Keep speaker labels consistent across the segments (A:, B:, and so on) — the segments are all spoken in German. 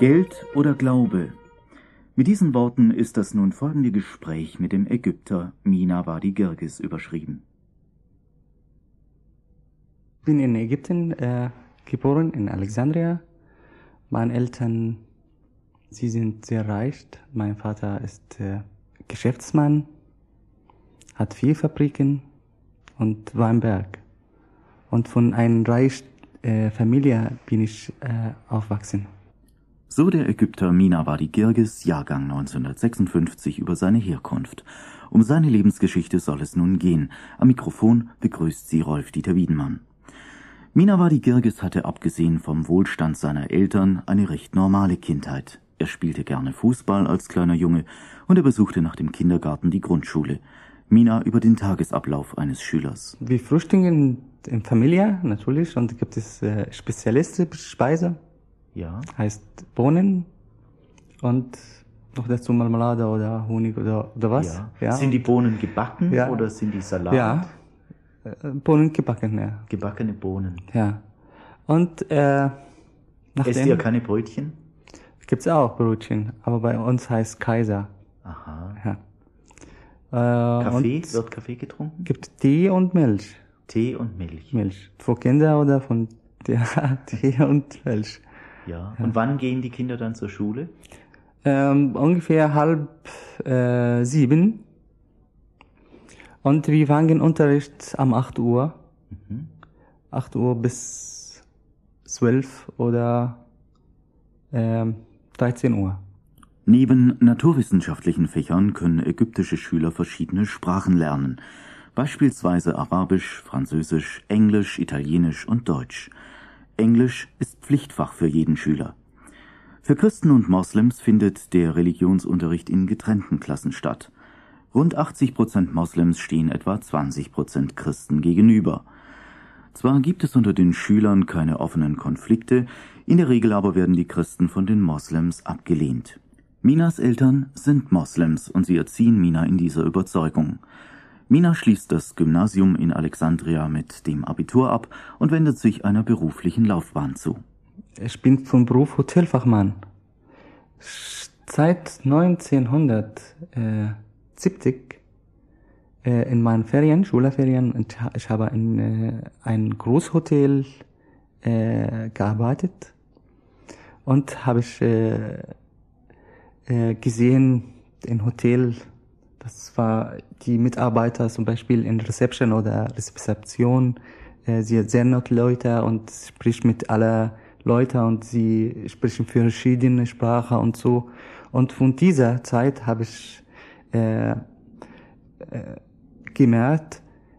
A: Geld oder Glaube? Mit diesen Worten ist das nun folgende Gespräch mit dem Ägypter Mina Wadi Girgis überschrieben.
B: Ich bin in Ägypten geboren, in Alexandria. Meine Eltern, sie sind sehr reich. Mein Vater ist Geschäftsmann, hat 4 Fabriken und Weinberg. Und von einer reichen Familie bin ich aufgewachsen.
A: So der Ägypter Mina Wadi Girgis, Jahrgang 1956, über seine Herkunft. Um seine Lebensgeschichte soll es nun gehen. Am Mikrofon begrüßt sie Rolf-Dieter Wiedenmann. Mina Wadi Girgis hatte abgesehen vom Wohlstand seiner Eltern eine recht normale Kindheit. Er spielte gerne Fußball als kleiner Junge und er besuchte nach dem Kindergarten die Grundschule. Mina über den Tagesablauf eines Schülers.
B: Wir frühstücken in Familie natürlich und gibt es spezialistische Speise.
A: Ja.
B: Heißt Bohnen und noch dazu Marmelade oder Honig oder was.
A: Ja.
B: Ja.
A: Sind die Bohnen gebacken oder sind die Salat?
B: Ja, Bohnen gebacken, ja.
A: Gebackene Bohnen.
B: Ja. Und
A: esst ihr keine Brötchen?
B: Gibt's auch Brötchen, aber bei uns heißt Kaiser.
A: Aha.
B: Ja.
A: Kaffee? Wird Kaffee getrunken?
B: Gibt Tee und Milch.
A: Tee und Milch.
B: Milch. Für Kinder oder von Tee und Milch.
A: Ja. Und wann gehen die Kinder dann zur Schule?
B: Ungefähr 6:30. Und wir fangen Unterricht um 8 Uhr. 8 Uhr bis 12 oder 13 Uhr.
A: Neben naturwissenschaftlichen Fächern können ägyptische Schüler verschiedene Sprachen lernen. Beispielsweise Arabisch, Französisch, Englisch, Italienisch und Deutsch. Englisch ist Pflichtfach für jeden Schüler. Für Christen und Moslems findet der Religionsunterricht in getrennten Klassen statt. Rund 80% Moslems stehen etwa 20% Christen gegenüber. Zwar gibt es unter den Schülern keine offenen Konflikte, in der Regel aber werden die Christen von den Moslems abgelehnt. Minas Eltern sind Moslems und sie erziehen Mina in dieser Überzeugung. Mina schließt das Gymnasium in Alexandria mit dem Abitur ab und wendet sich einer beruflichen Laufbahn zu.
B: Ich bin vom Beruf Hotelfachmann. Seit 1970 in meinen Ferien, Schulferien, ich habe in ein Großhotel gearbeitet und habe ich gesehen im Hotel, das war die Mitarbeiter zum Beispiel in Reception oder Rezeption, sie sind sehr nette Leute und spricht mit aller Leute und sie sprechen verschiedene Sprachen und so. Und von dieser Zeit habe ich gemerkt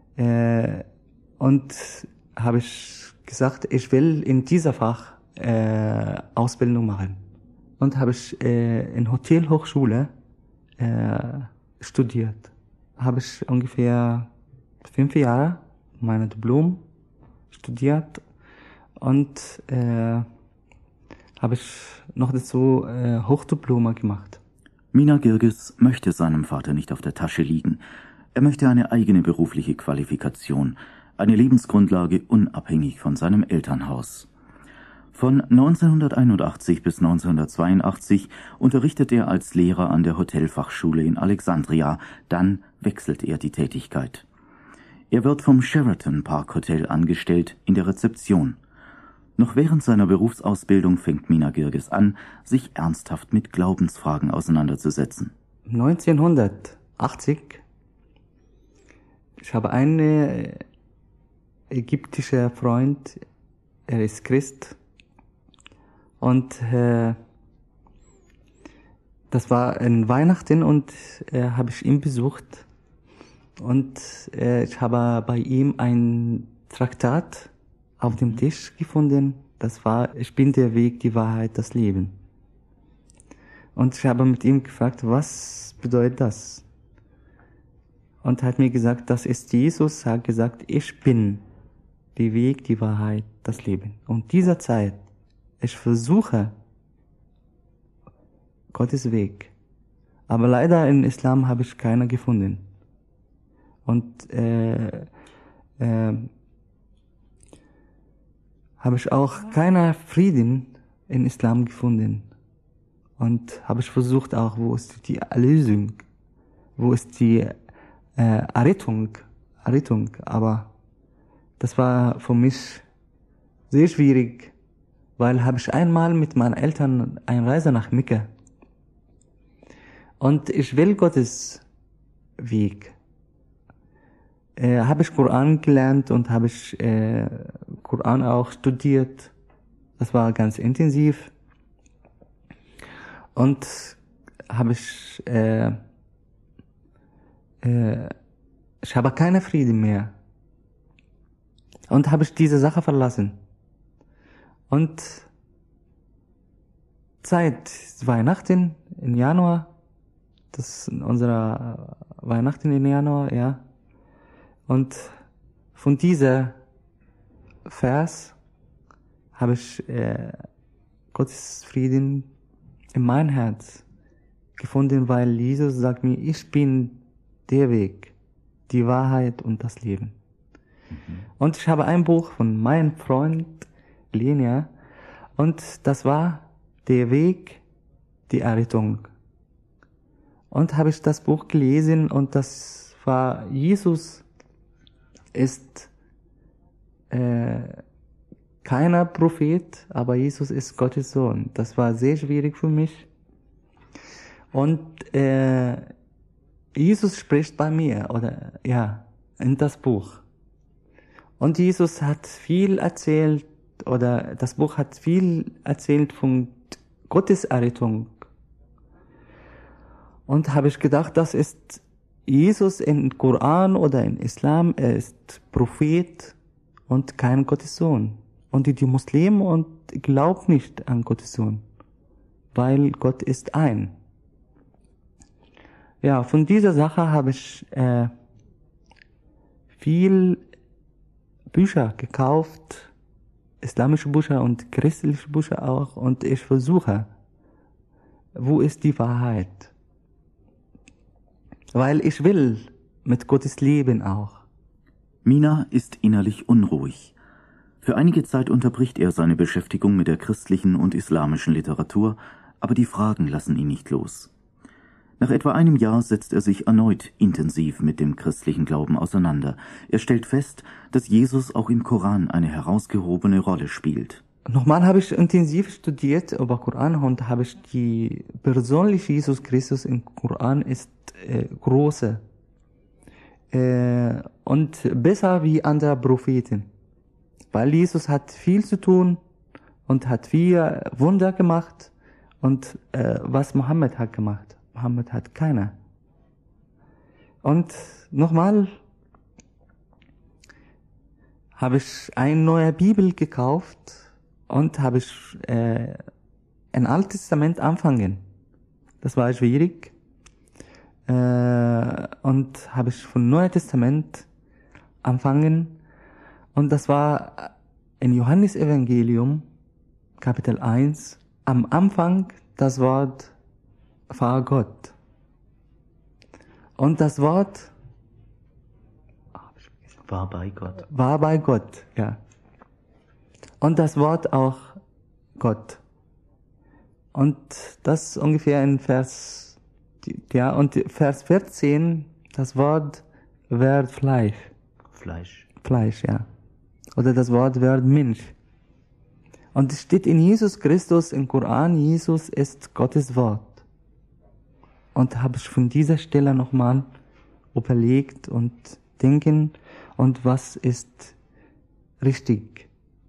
B: und habe ich gesagt, ich will in dieser Fach Ausbildung machen. Und habe ich in Hotelhochschule studiert. Habe ich ungefähr 5 Jahre mein Diplom studiert und habe ich noch dazu Hochdiploma gemacht.
A: Mina Girgis möchte seinem Vater nicht auf der Tasche liegen. Er möchte eine eigene berufliche Qualifikation, eine Lebensgrundlage unabhängig von seinem Elternhaus. Von 1981 bis 1982 unterrichtet er als Lehrer an der Hotelfachschule in Alexandria, dann wechselt er die Tätigkeit. Er wird vom Sheraton Park Hotel angestellt in der Rezeption. Noch während seiner Berufsausbildung fängt Mina Girgis an, sich ernsthaft mit Glaubensfragen auseinanderzusetzen.
B: 1980, ich habe einen ägyptischen Freund, er ist Christ. Und das war in Weihnachten und habe ich ihn besucht. Und ich habe bei ihm ein Traktat auf dem Tisch gefunden. Das war, ich bin der Weg, die Wahrheit, das Leben. Und ich habe mit ihm gefragt, was bedeutet das? Und er hat mir gesagt, das ist Jesus, hat gesagt, ich bin der Weg, die Wahrheit, das Leben. Und dieser Zeit, ich versuche Gottes Weg. Aber leider im Islam habe ich keinen gefunden. Und habe ich auch keinen Frieden im Islam gefunden. Und habe ich versucht auch, wo ist die Erlösung, wo ist die Errettung, aber das war für mich sehr schwierig, weil habe ich einmal mit meinen Eltern eine Reise nach Mekka und ich will Gottes Weg. Habe ich Koran gelernt und habe ich Koran auch studiert. Das war ganz intensiv. Und habe ich habe keine Frieden mehr. Und habe ich diese Sache verlassen. Und seit Weihnachten im Januar, das ist unsere Weihnachten im Januar, ja. Und von dieser Vers habe ich Gottes Frieden in mein Herz gefunden, weil Jesus sagt mir, ich bin der Weg, die Wahrheit und das Leben. Und ich habe ein Buch von meinem Freund Lenia und das war der Weg, die Errettung. Und habe ich das Buch gelesen und das war, Jesus ist keiner Prophet, aber Jesus ist Gottes Sohn. Das war sehr schwierig für mich. Und Jesus spricht bei mir, oder ja, in das Buch. Und Jesus hat viel erzählt, oder das Buch hat viel erzählt von Gottes Errettung. Und habe ich gedacht, das ist Jesus im Koran oder im Islam, er ist Prophet und kein Gottes Sohn. Und die Muslimen und glauben nicht an Gottes Sohn, weil Gott ist ein. Ja, von dieser Sache habe ich viel Bücher gekauft, islamische Bücher und christliche Bücher auch, und ich versuche, wo ist die Wahrheit? Weil ich will mit Gottes leben auch.
A: Mina ist innerlich unruhig. Für einige Zeit unterbricht er seine Beschäftigung mit der christlichen und islamischen Literatur, aber die Fragen lassen ihn nicht los. Nach etwa einem Jahr setzt er sich erneut intensiv mit dem christlichen Glauben auseinander. Er stellt fest, dass Jesus auch im Koran eine herausgehobene Rolle spielt.
B: Nochmal habe ich intensiv studiert über Koran und habe ich die persönliche Jesus Christus im Koran ist große und besser wie andere Propheten. Weil Jesus hat viel zu tun und hat viel Wunder gemacht und was Mohammed hat gemacht. Mohammed hat keiner. Und nochmal habe ich eine neue Bibel gekauft und habe ich ein Altes Testament anfangen. Das war schwierig. Und habe ich von Neuen Testament anfangen. Und das war in Johannes Evangelium, Kapitel 1, am Anfang das Wort war Gott. Und das Wort
A: war bei Gott.
B: War bei Gott, ja. Und das Wort auch Gott. Und das ungefähr in Vers, ja, und Vers 14, das Wort wird Fleisch. Fleisch, ja. Oder das Wort wird Mensch. Und es steht in Jesus Christus, im Koran, Jesus ist Gottes Wort. Und habe ich von dieser Stelle nochmal überlegt und denken, und was ist richtig?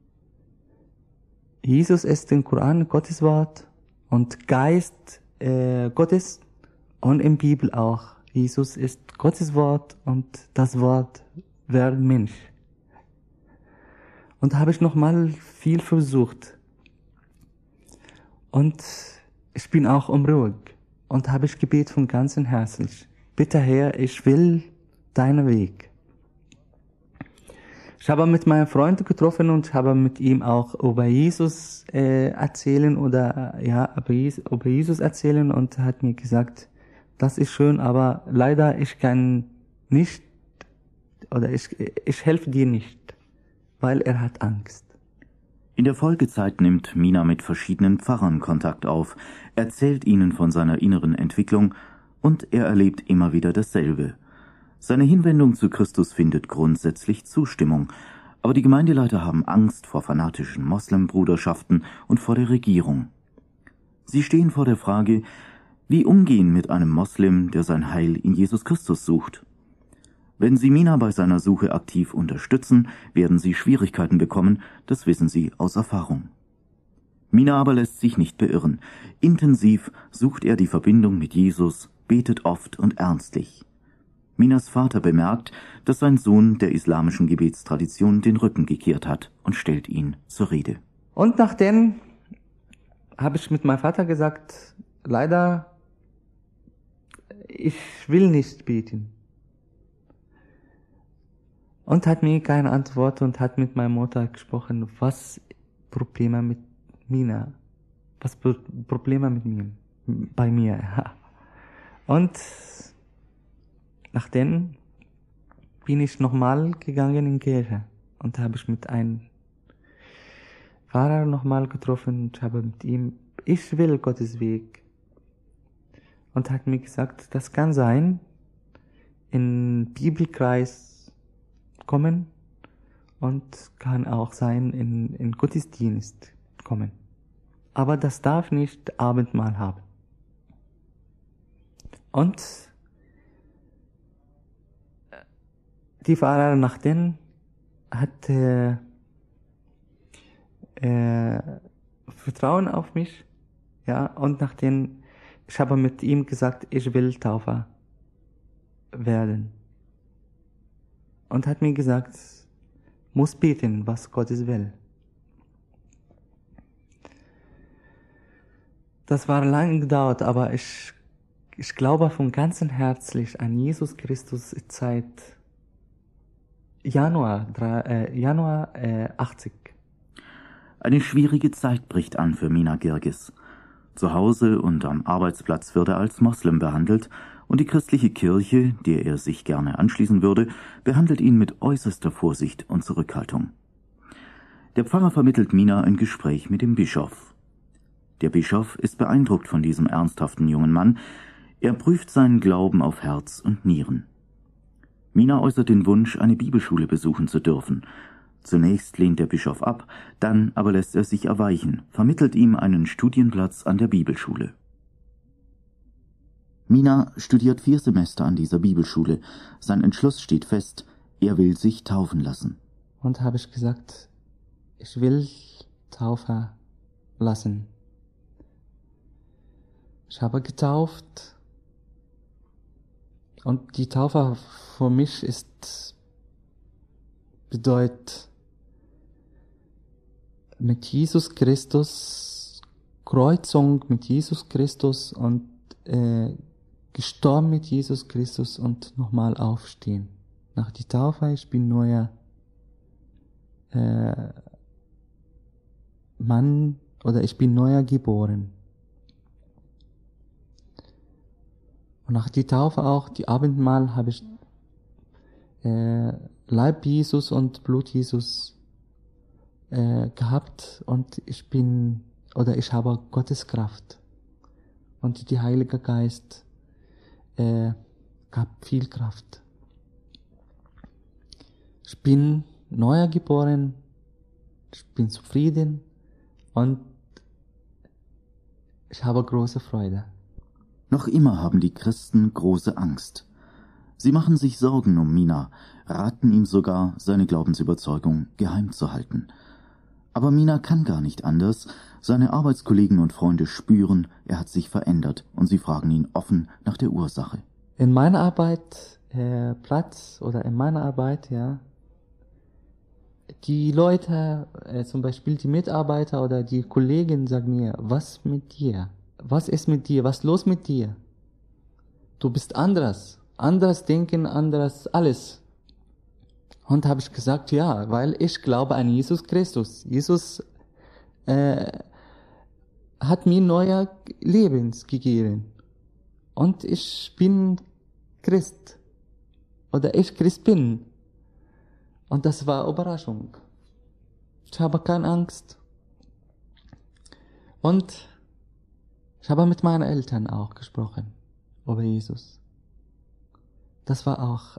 B: Jesus ist im Koran Gottes Wort und Geist Gottes, und in Bibel auch. Jesus ist Gottes Wort und das Wort wird Mensch. Und habe ich nochmal viel versucht. Und ich bin auch unruhig. Und habe ich gebetet von ganzem Herzen. Bitte Herr, ich will deinen Weg. Ich habe mit meinem Freund getroffen und habe mit ihm auch über Jesus erzählen oder über Jesus erzählen, und hat mir gesagt, das ist schön, aber leider ich kann nicht oder ich helfe dir nicht, weil er hat Angst.
A: In der Folgezeit nimmt Mina mit verschiedenen Pfarrern Kontakt auf, erzählt ihnen von seiner inneren Entwicklung und er erlebt immer wieder dasselbe. Seine Hinwendung zu Christus findet grundsätzlich Zustimmung, aber die Gemeindeleiter haben Angst vor fanatischen Moslembruderschaften und vor der Regierung. Sie stehen vor der Frage, wie umgehen mit einem Moslem, der sein Heil in Jesus Christus sucht. Wenn Sie Mina bei seiner Suche aktiv unterstützen, werden Sie Schwierigkeiten bekommen, das wissen Sie aus Erfahrung. Mina aber lässt sich nicht beirren. Intensiv sucht er die Verbindung mit Jesus, betet oft und ernstlich. Minas Vater bemerkt, dass sein Sohn der islamischen Gebetstradition den Rücken gekehrt hat und stellt ihn zur Rede.
B: Und nachdem habe ich mit meinem Vater gesagt, leider, ich will nicht beten. Und hat mir keine Antwort und hat mit meiner Mutter gesprochen, was Probleme mit Mina, was Probleme mit mir, bei mir. Und nachdem bin ich nochmal gegangen in die Kirche und habe ich mit einem Pfarrer nochmal getroffen und habe mit ihm, ich will Gottes Weg. Und hat mir gesagt, das kann sein, in Bibelkreis kommen und kann auch sein in Gottesdienst kommen. Aber das darf nicht Abendmahl haben. Und die Pfarrer nachdem hat Vertrauen auf mich, ja, und nachdem ich habe mit ihm gesagt, ich will Taufer werden. Und hat mir gesagt, muss beten, was Gottes will. Das war lange gedauert, aber ich glaube von ganzem Herzen an Jesus Christus seit Januar 80.
A: Eine schwierige Zeit bricht an für Mina Girgis. Zu Hause und am Arbeitsplatz wird er als Moslem behandelt und die christliche Kirche, der er sich gerne anschließen würde, behandelt ihn mit äußerster Vorsicht und Zurückhaltung. Der Pfarrer vermittelt Mina ein Gespräch mit dem Bischof. Der Bischof ist beeindruckt von diesem ernsthaften jungen Mann. Er prüft seinen Glauben auf Herz und Nieren. Mina äußert den Wunsch, eine Bibelschule besuchen zu dürfen. Zunächst lehnt der Bischof ab, dann aber lässt er sich erweichen, vermittelt ihm einen Studienplatz an der Bibelschule. Mina studiert 4 Semester an dieser Bibelschule. Sein Entschluss steht fest, er will sich taufen lassen.
B: Und habe ich gesagt, ich will taufen lassen. Ich habe getauft und die Taufe für mich bedeutet mit Jesus Christus, Kreuzung mit Jesus Christus und gestorben mit Jesus Christus und nochmal aufstehen. Nach der Taufe, ich bin neuer Mann oder ich bin neuer geboren. Und nach der Taufe auch, die Abendmahl, habe ich Leib Jesus und Blut Jesus gehabt und ich habe Gottes Kraft. Und der Heilige Geist gab viel Kraft. Ich bin neu geboren, ich bin zufrieden und ich habe große Freude.
A: Noch immer haben die Christen große Angst. Sie machen sich Sorgen um Mina, raten ihm sogar, seine Glaubensüberzeugung geheim zu halten. Aber Mina kann gar nicht anders. Seine Arbeitskollegen und Freunde spüren, er hat sich verändert und sie fragen ihn offen nach der Ursache.
B: In meiner Arbeit, ja, die Leute, zum Beispiel die Mitarbeiter oder die Kollegen sagen mir, was mit dir? Was ist mit dir? Was ist los mit dir? Du bist anders. Anders denken, anders alles. Und habe ich gesagt, ja, weil ich glaube an Jesus Christus. Jesus hat mir neues Leben gegeben. Und ich bin Christ. Oder ich Christ bin. Und das war Überraschung. Ich habe keine Angst. Und ich habe mit meinen Eltern auch gesprochen über Jesus. Das war auch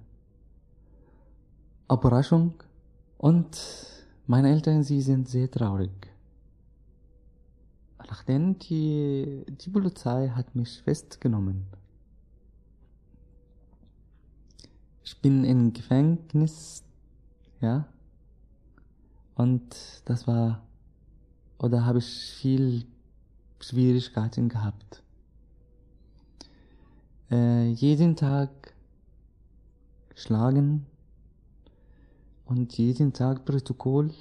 B: Überraschung. Und meine Eltern, sie sind sehr traurig. Nachdem die Polizei hat mich festgenommen. Ich bin im Gefängnis, ja. Und das war, oder habe ich viel Schwierigkeiten gehabt. Jeden Tag schlagen und jeden Tag Protokoll.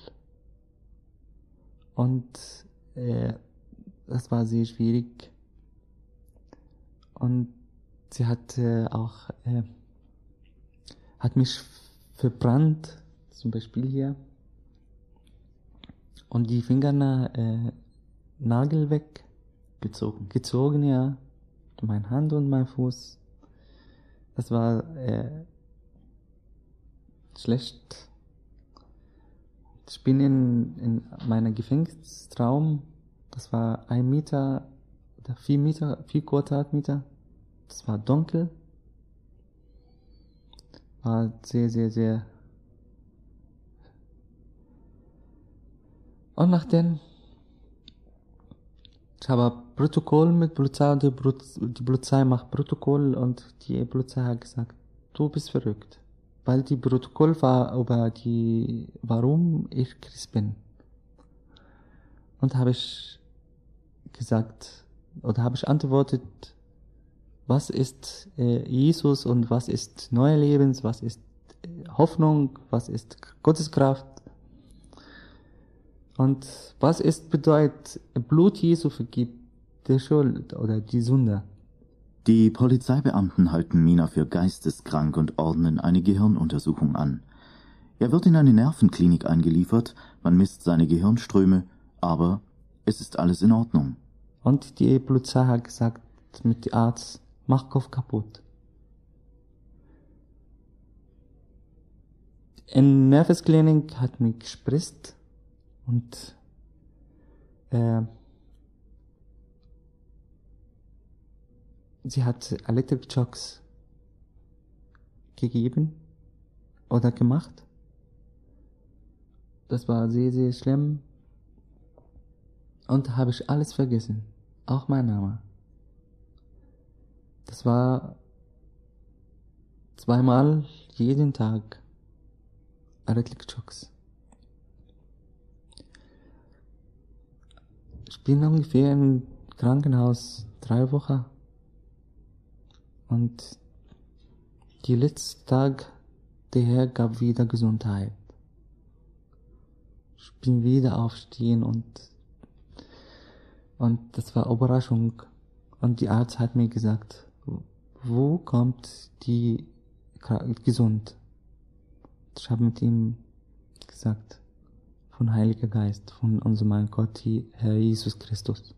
B: Und das war sehr schwierig. Und sie hat auch hat mich verbrannt, zum Beispiel hier. Und die Fingernagel weg. Gezogen, ja. Meine Hand und mein Fuß. Das war schlecht. Ich bin in meinem Gefängnisraum. Das war 1 Meter oder 4 Meter, 4 Quadratmeter. Das war dunkel. War sehr, sehr, sehr. Und nachdem ich habe Protokoll mit Polizei und die Polizei macht Protokoll und die Polizei hat gesagt, du bist verrückt. Weil die Protokoll war über warum ich Christ bin. Und habe ich gesagt, oder habe ich antwortet, was ist Jesus und was ist neue Lebens, was ist Hoffnung, was ist Gottes Kraft und was ist bedeutet, Blut Jesu vergibt die Schuld oder die Sünde.
A: Die Polizeibeamten halten Mina für geisteskrank und ordnen eine Gehirnuntersuchung an. Er wird in eine Nervenklinik eingeliefert, man misst seine Gehirnströme, aber es ist alles in Ordnung.
B: Und die Polizei hat gesagt mit dem Arzt, mach Kopf kaputt. In der Nervenklinik hat mich gespritzt und sie hat Elektroschocks gegeben oder gemacht. Das war sehr, sehr schlimm. Und habe ich alles vergessen. Auch mein Name. Das war 2-mal jeden Tag Elektroschocks. Ich bin ungefähr im Krankenhaus 3 Wochen. Und die letzten Tag, der Herr gab wieder Gesundheit. Ich bin wieder aufstehen und das war Überraschung. Und die Arzt hat mir gesagt, wo kommt die gesund? Ich habe mit ihm gesagt, von Heiliger Geist, von unserem Gott, Herr Jesus Christus.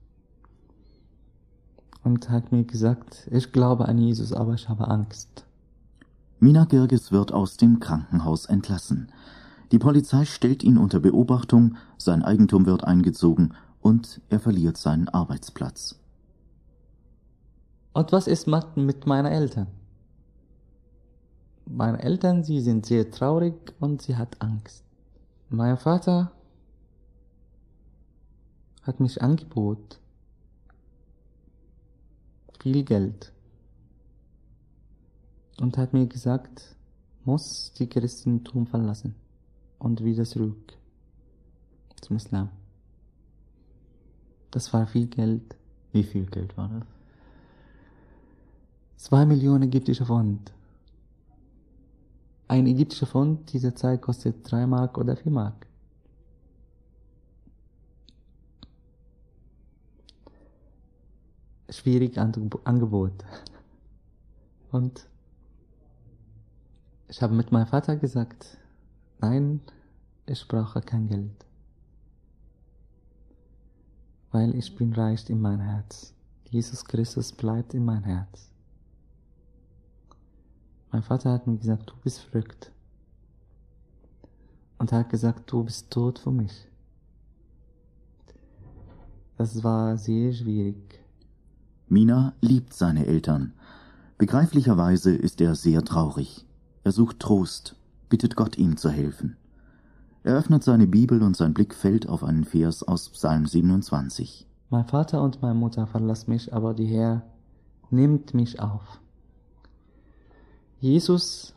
B: Und hat mir gesagt, ich glaube an Jesus, aber ich habe Angst.
A: Mina Girgis wird aus dem Krankenhaus entlassen. Die Polizei stellt ihn unter Beobachtung, sein Eigentum wird eingezogen und er verliert seinen Arbeitsplatz.
B: Und was ist mit meinen Eltern? Meine Eltern, sie sind sehr traurig und sie hat Angst. Mein Vater hat mich angeboten, viel Geld. Und hat mir gesagt, muss die Christentum verlassen und wieder zurück zum Islam. Das war viel Geld.
A: Wie viel Geld war das?
B: 2 Millionen ägyptische Pfund. Ein ägyptischer Pfund dieser Zeit kostet 3 Mark oder 4 Mark. Schwierig Angebot. Und ich habe mit meinem Vater gesagt, nein, ich brauche kein Geld. Weil ich bin reich in mein Herz. Jesus Christus bleibt in mein Herz. Mein Vater hat mir gesagt, du bist verrückt. Und er hat gesagt, du bist tot für mich. Das war sehr schwierig.
A: Mina liebt seine Eltern. Begreiflicherweise ist er sehr traurig. Er sucht Trost, bittet Gott, ihm zu helfen. Er öffnet seine Bibel und sein Blick fällt auf einen Vers aus Psalm 27.
B: Mein Vater und meine Mutter verlassen mich, aber der Herr nimmt mich auf. Jesus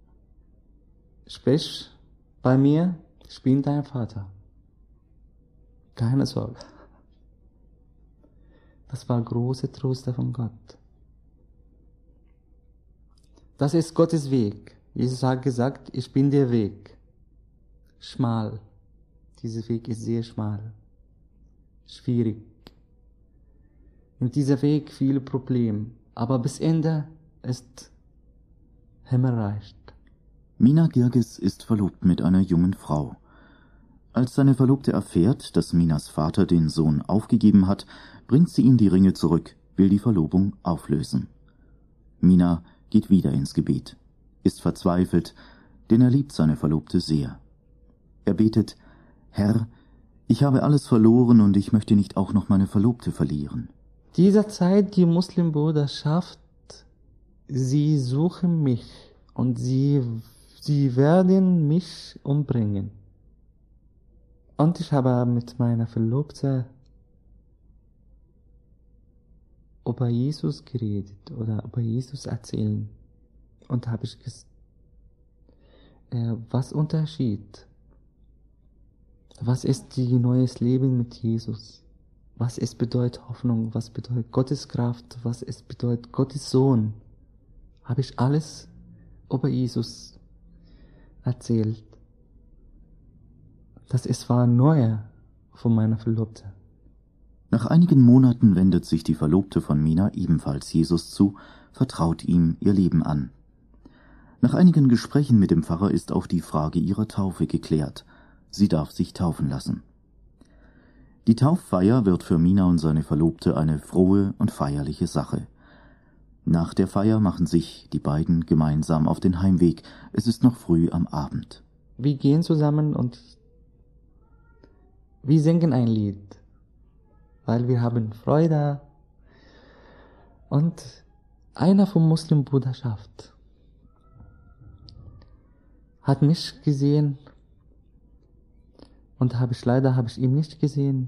B: spricht bei mir, ich bin dein Vater. Keine Sorge. Das war große Trost von Gott. Das ist Gottes Weg. Jesus hat gesagt, ich bin der Weg. Schmal. Dieser Weg ist sehr schmal. Schwierig. In diesem Weg viele Probleme. Aber bis Ende ist Himmelreich.
A: Mina Girgis ist verlobt mit einer jungen Frau. Als seine Verlobte erfährt, dass Minas Vater den Sohn aufgegeben hat, bringt sie ihm die Ringe zurück, will die Verlobung auflösen. Mina geht wieder ins Gebet, ist verzweifelt, denn er liebt seine Verlobte sehr. Er betet: Herr, ich habe alles verloren und ich möchte nicht auch noch meine Verlobte verlieren.
B: Dieser Zeit, die Muslimbruderschaft, sie suchen mich und sie werden mich umbringen. Und ich habe mit meiner Verlobten über Jesus geredet oder über Jesus erzählen. Und habe ich gesagt, was Unterschied? Was ist die neues Leben mit Jesus? Was es bedeutet Hoffnung? Was bedeutet Gottes Kraft? Was es bedeutet Gottes Sohn? Habe ich alles über Jesus erzählt. Das war neu von meiner Verlobten.
A: Nach einigen Monaten wendet sich die Verlobte von Mina ebenfalls Jesus zu, vertraut ihm ihr Leben an. Nach einigen Gesprächen mit dem Pfarrer ist auch die Frage ihrer Taufe geklärt. Sie darf sich taufen lassen. Die Tauffeier wird für Mina und seine Verlobte eine frohe und feierliche Sache. Nach der Feier machen sich die beiden gemeinsam auf den Heimweg. Es ist noch früh am Abend.
B: Wir gehen zusammen und wir singen ein Lied, weil wir haben Freude. Und einer von Muslimbruderschaft hat mich gesehen und leider habe ich ihn nicht gesehen.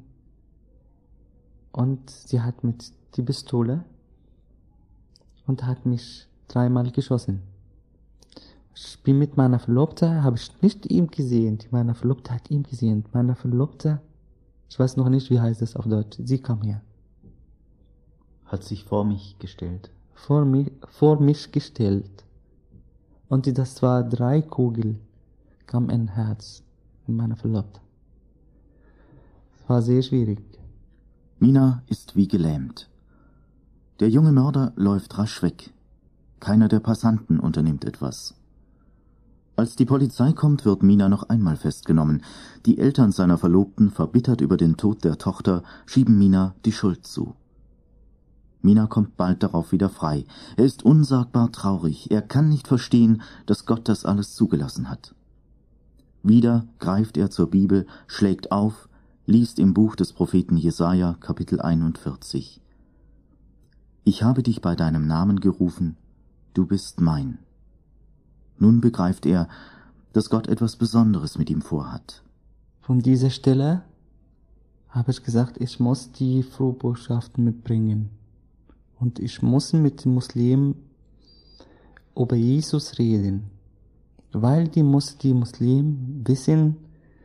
B: Und sie hat mit die Pistole und hat mich 3-mal geschossen. Ich bin mit meiner Verlobte, habe ich nicht ihn gesehen. Meine Verlobte hat ihn gesehen. Meine Verlobte, ich weiß noch nicht, wie heißt das auf Deutsch. Sie kam her.
A: Hat sich vor mich gestellt.
B: Vor mich gestellt. Und das war 3 Kugeln, kam in Herz, in meiner Verlobte. Es war sehr schwierig.
A: Mina ist wie gelähmt. Der junge Mörder läuft rasch weg. Keiner der Passanten unternimmt etwas. Als die Polizei kommt, wird Mina noch einmal festgenommen. Die Eltern seiner Verlobten, verbittert über den Tod der Tochter, schieben Mina die Schuld zu. Mina kommt bald darauf wieder frei. Er ist unsagbar traurig. Er kann nicht verstehen, dass Gott das alles zugelassen hat. Wieder greift er zur Bibel, schlägt auf, liest im Buch des Propheten Jesaja, Kapitel 41. Ich habe dich bei deinem Namen gerufen, du bist mein. Nun begreift er, dass Gott etwas Besonderes mit ihm vorhat.
B: Von dieser Stelle habe ich gesagt, ich muss die Frohbotschaft mitbringen. Und ich muss mit den Muslimen über Jesus reden. Weil die Muslimen wissen,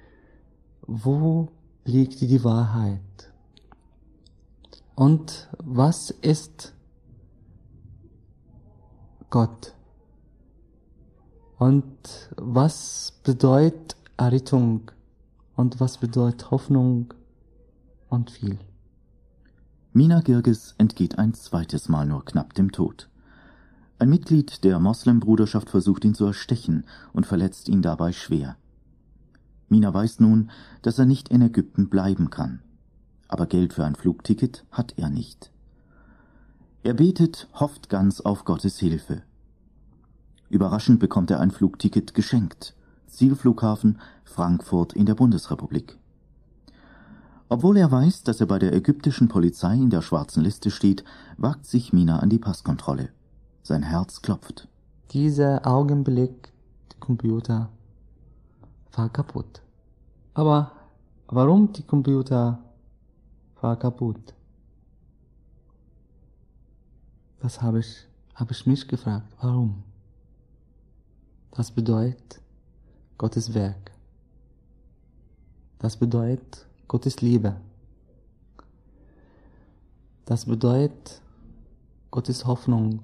B: wo liegt die Wahrheit. Und was ist Gott? Und was bedeutet Errettung? Und was bedeutet Hoffnung? Und viel.
A: Mina Girgis entgeht ein zweites Mal nur knapp dem Tod. Ein Mitglied der Moslembruderschaft versucht ihn zu erstechen und verletzt ihn dabei schwer. Mina weiß nun, dass er nicht in Ägypten bleiben kann. Aber Geld für ein Flugticket hat er nicht. Er betet, hofft ganz auf Gottes Hilfe. Überraschend bekommt er ein Flugticket geschenkt. Zielflughafen Frankfurt in der Bundesrepublik. Obwohl er weiß, dass er bei der ägyptischen Polizei in der schwarzen Liste steht, wagt sich Mina an die Passkontrolle. Sein Herz klopft.
B: Dieser Augenblick, der Computer war kaputt. Aber warum die Computer war kaputt? Das habe ich mich gefragt. Warum? Das bedeutet Gottes Werk. Das bedeutet Gottes Liebe. Das bedeutet Gottes Hoffnung.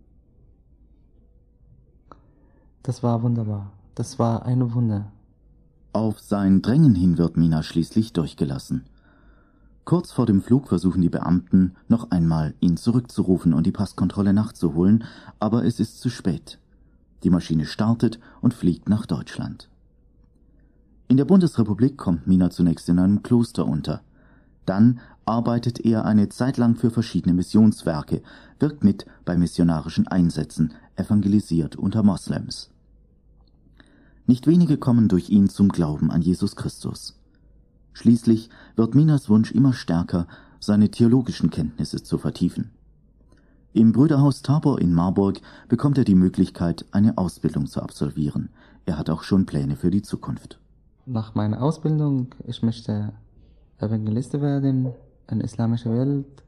B: Das war wunderbar. Das war ein Wunder.
A: Auf sein Drängen hin wird Mina schließlich durchgelassen. Kurz vor dem Flug versuchen die Beamten, noch einmal ihn zurückzurufen und die Passkontrolle nachzuholen, aber es ist zu spät. Die Maschine startet und fliegt nach Deutschland. In der Bundesrepublik kommt Mina zunächst in einem Kloster unter. Dann arbeitet er eine Zeit lang für verschiedene Missionswerke, wirkt mit bei missionarischen Einsätzen, evangelisiert unter Moslems. Nicht wenige kommen durch ihn zum Glauben an Jesus Christus. Schließlich wird Minas Wunsch immer stärker, seine theologischen Kenntnisse zu vertiefen. Im Brüderhaus Tabor in Marburg bekommt er die Möglichkeit, eine Ausbildung zu absolvieren. Er hat auch schon Pläne für die Zukunft.
B: Nach meiner Ausbildung, ich möchte Evangelist werden in der islamischen Welt,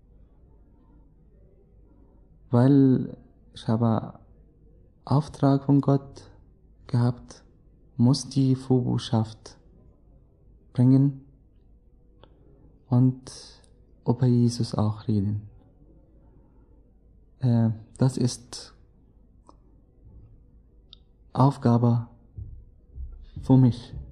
B: weil ich habe Auftrag von Gott gehabt, muss die Frohbotschaft bringen und über Jesus auch reden. Das ist Aufgabe für mich.